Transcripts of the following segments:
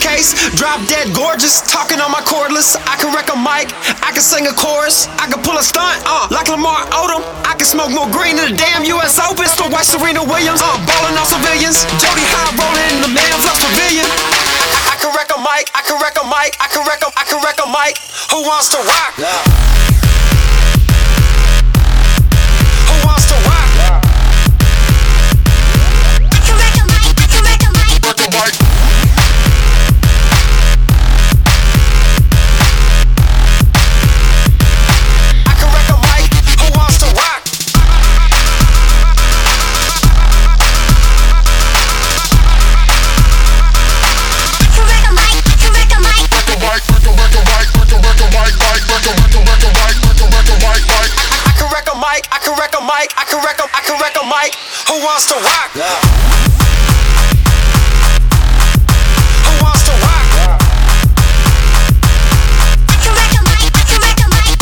briefcase. Drop dead gorgeous, talking on my cordless. I can wreck a mic, I can sing a chorus. I can pull a stunt, like Lamar Odom. I can smoke more green than the damn US Open. So white Serena Williams, ballin' on civilians. Jody High rollin' in the man flux pavilion. I can wreck a mic, I can wreck a mic, I can wreck a mic. Who wants to rock? Who wants to rock? I can wreck a mic, I can wreck a mic. Wreck a mic. I can wreck a mic. Who wants to rock? I can wreck a mic, I can wreck a mic. Wreck a mic, wreck a mic, wreck a mic, mic, wreck a mic, mic. I can wreck a mic, I can wreck a mic, I can wreck a mic. Who wants to rock? Who wants to rock? I can wreck a mic, I can wreck a mic.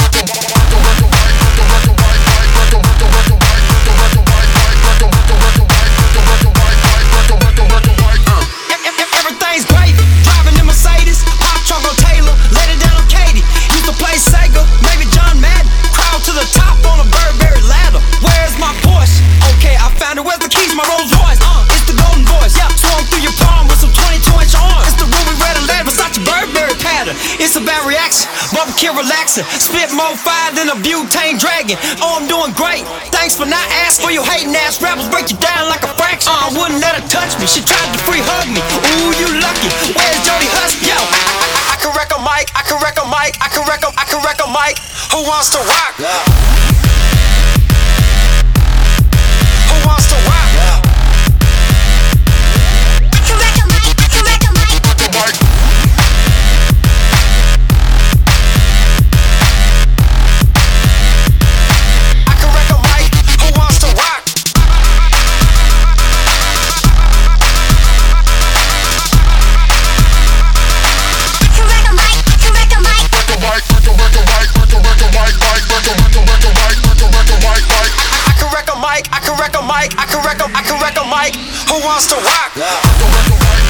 Everything's great. Driving in Mercedes, hot chocolate Taylor, let it down on Katie. Used to play Sega, maybe John Madden. Crowd to the top on a Burberry ladder. Where's my Porsche? Okay, I found it. Where's the keys? My Rolls Royce. It's the golden voice. Yeah, swung through your palm with some 22-inch arms. It's the ruby red and lead Versace Burberry pattern. It's a bad reaction, barbecue relaxing. Spit more fire than a butane dragon. Oh, I'm doing great. Thanks for not asking. For your hating ass rappers break you down like a fraction. I wouldn't let her touch me. She tried to free hug me. Ooh, you lucky. Where's Jody Husky? Yo, I can wreck a mic. I can wreck a mic. I can wreck a mic. Who wants to rock? Who wants to rock? I can wreck a mic, I can wreck a mic. Wreck a mic. I can wreck a mic. Who wants to rock? I can wreck a mic, I can wreck a mic. Wreck a mic, wreck a mic, wreck a mic, mic, wreck a mic, mic. I can wreck a mic. I can wreck a mic. I can wreck a mic. Who wants to rock? Wreck a mic.